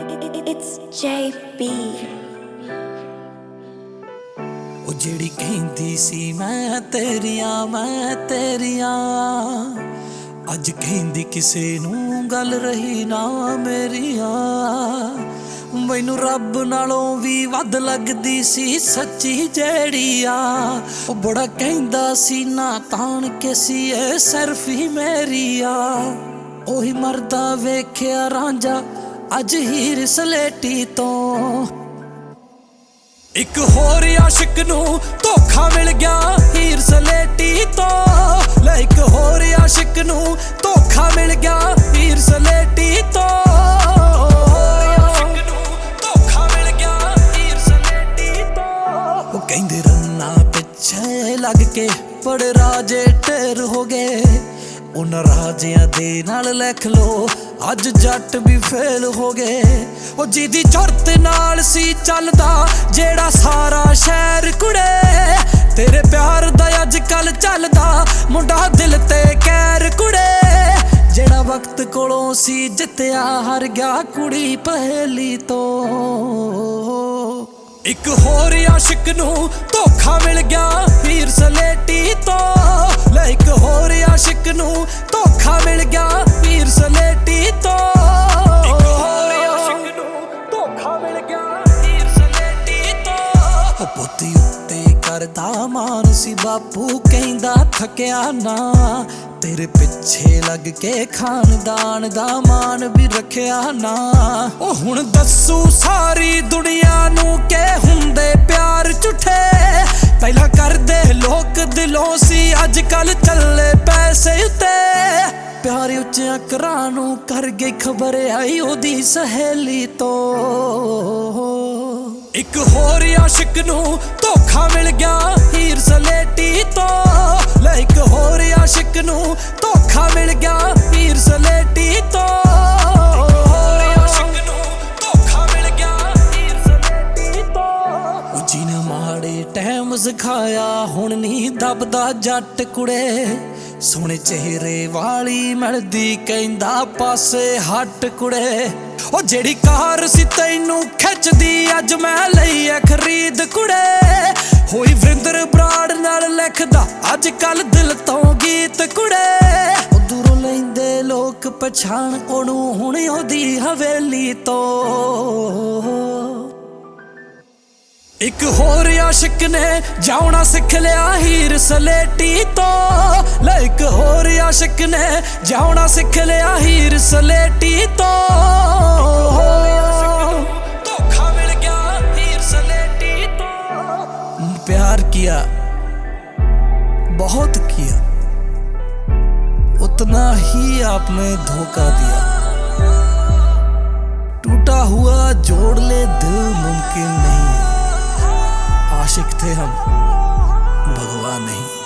It's JB। ਉਹ ਜਿਹੜੀ ਕਹਿੰਦੀ ਸੀ ਮੈਂ ਤੇਰੀਆਂ ਅੱਜ ਕਹਿੰਦੀ ਕਿਸੇ ਨੂੰ ਗੱਲ ਰਹੀ ਨਾ ਮੇਰੀਆਂ। ਮੈਨੂੰ ਰੱਬ ਨਾਲੋਂ ਵੀ ਵੱਧ ਲੱਗਦੀ ਸੀ ਸੱਚੀ ਜਿਹੜੀ ਆ। ਉਹ ਬੜਾ ਕਹਿੰਦਾ ਸੀ ਨਾ ਤਾਣ ਕੇ ਸੀ ਇਹ ਸਿਰਫ ਹੀ ਮੇਰੀ ਆ। ਉਹੀ ਮਰਦਾ ਵੇਖਿਆ ਰਾਂਝਾ ਅੱਜ ਹੀਰ ਸਲੇਟੀ ਤੋਂ। ਇੱਕ ਹੋਰ ਆਸ਼ਿਕ ਨੂੰ ਧੋਖਾ ਮਿਲ ਗਿਆ ਹੀਰ ਸਲੇਟੀ ਤੋਂ। ਲੈ ਇੱਕ ਹੋਰ ਆਸ਼ਿਕ ਨੂੰ ਧੋਖਾ ਮਿਲ ਗਿਆ ਹੀਰ ਸਲੇਟੀ ਤੋਂ। ਉਹ ਕਹਿੰਦੇ ਰੰਨਾ ਪਿੱਛੇ ਲੱਗ ਕੇ ਬੜੇ ਰਾਜੇ ਢੇਰ ਹੋ ਗਏ। ਉਹਨਾਂ ਰਾਜਿਆਂ ਦੇ ਨਾਲ ਲਿਖ ਲੋ ਅੱਜ ਜੱਟ ਵੀ ਫੇਲ ਹੋ ਗਏ। ਉਹ ਜਿਹਦੀ ਜੁਰਤ ਨਾਲ ਸੀ ਚੱਲਦਾ ਜਿਹੜਾ ਸਾਰਾ ਸ਼ਹਿਰ ਕੁੜੇ। ਤੇਰੇ ਪਿਆਰ ਦਾ ਅੱਜ ਕੱਲ ਚੱਲਦਾ ਮੁੰਡਾ ਦਿਲ ਤੇ ਕਹਿਰ ਕੁੜੇ। ਜਿਹੜਾ ਵਕਤ ਕੋਲੋਂ ਸੀ ਜਿੱਤਿਆ ਹਾਰ ਗਿਆ ਕੁੜੀ ਪਹੇਲੀ ਤੋਂ। ਇੱਕ ਹੋਰ ਆਸ਼ਿਕ ਨੂੰ ਧੋਖਾ ਮਿਲ ਗਿਆ ਹੀਰ ਸਲੇਟੀ ਤੋਂ। ਲੈ ਇੱਕ ਹੋਰ ਆਸ਼ਿਕ ਨੂੰ ਧੋਖਾ ਮਿਲ ਗਿਆ ਹੀਰ ਸਲੇਟੀ ਤੋਂ। ਇੱਕ ਹੋਰ ਆਸ਼ਿਕ ਨੂੰ ਧੋਖਾ ਮਿਲ ਗਿਆ ਹੀਰ ਸਲੇਟੀ ਤੋਂ। ਉਹ ਪੋਤੀ ਉੱਤੇ ਕਰਦਾ ਮਾਨ ਸੀ ਬਾਪੂ ਕਹਿੰਦਾ ਥੱਕਿਆ ਨਾ। ਤੇਰੇ ਪਿੱਛੇ ਲੱਗ ਕੇ ਖਾਨਦਾਨ ਦਾ ਮਾਨ ਵੀ ਰੱਖਿਆ ਨਾ। ਉਹ ਹੁਣ ਦੱਸੂ ਸਾਰੀ ਦੁਨੀਆ ਨੂੰ ਕਿ ਹੁੰਦੇ ਪਿਆਰ ਝੂਠੇ। ਪਹਿਲਾਂ ਕਰਦੇ ਲੋਕ ਦਿਲੋਂ ਸੀ ਅੱਜ ਕੱਲ ਚੱਲੇ ਪੈਸੇ ਉੱਤੇ। ਪਿਆਰ ਉੱਚਿਆਂ ਘਰਾਂ ਨੂੰ ਕਰ ਗਈ ਖਬਰ ਆਈ ਉਹਦੀ ਸਹੇਲੀ ਤੋਂ। ਇੱਕ ਹੋਰ ਆਸ਼ਿਕ ਨੂੰ ਧੋਖਾ ਮਿਲ ਗਿਆ ਹੀਰ ਸਲੇਟੀ ਤੋਂ। ਲੈ ਇੱਕ ਹੋਰ ਆਸ਼ਿਕ ਨੂੰ ਧੋਖਾ ਮਿਲ ਗਿਆ ਹੀਰ ਸਲੇਟੀ ਤੋਂ। ਜਿਹਨੇ ਮਾੜੇ ਟਾਈਮ ਸਿਖਾਇਆ ਹੁਣ ਨੀ ਦੱਬਦਾ ਜੱਟ ਕੁੜੇ। ਸੋਹਣੇ ਚਿਹਰੇ ਵਾਲੀ ਮਿਲਦੀ ਕਹਿੰਦਾ ਪਾਸੇ ਹੱਟ ਕੁੜੇ। ਉਹ ਜਿਹੜੀ ਕਾਰ ਸੀ ਤੈਨੂੰ ਖਿੱਚਦੀ ਅੱਜ ਮੈਂ ਲਈ ਐ ਖਰੀਦ ਕੁੜੇ। ਹੋਈ ਵਰਿੰਦਰ ਬਰਾੜ ਨਾਲ ਲਿਖਦਾ ਅੱਜ ਕੱਲ ਦਿਲ ਤੋਂ ਗੀਤ ਕੁੜੇ। ਉਹ ਦੂਰੋਂ ਲੈਂਦੇ ਲੋਕ ਪਛਾਣ ਉਹਨੂੰ ਹੁਣ ਉਹਦੀ ਹਵੇਲੀ ਤੋਂ। ਇੱਕ ਹੋਰ ਆਸ਼ਿਕ ਨੇ ਜਾਉਣਾ ਸਿੱਖ ਲਿਆ ਹੀਰ ਸਲੇਟੀ ਤੋਂ। ਲੈ ਇੱਕ ਹੋਰ ਆਸ਼ਿਕ ਨੇ ਜਾਉਣਾ ਸਿੱਖ ਲਿਆ ਹੀਰ ਸਲੇਟੀ ਤੋਂ। ਧੋਖਾ ਮਿਲ ਗਿਆ ਹੀਰ ਸਲੇਟੀ ਤੋਂ। प्यार किया बहुत किया उतना ही आपने धोखा दिया। टूटा हुआ जोड़ ले दिल मुमकिन नहीं। आशिक थे हम भगवान नहीं।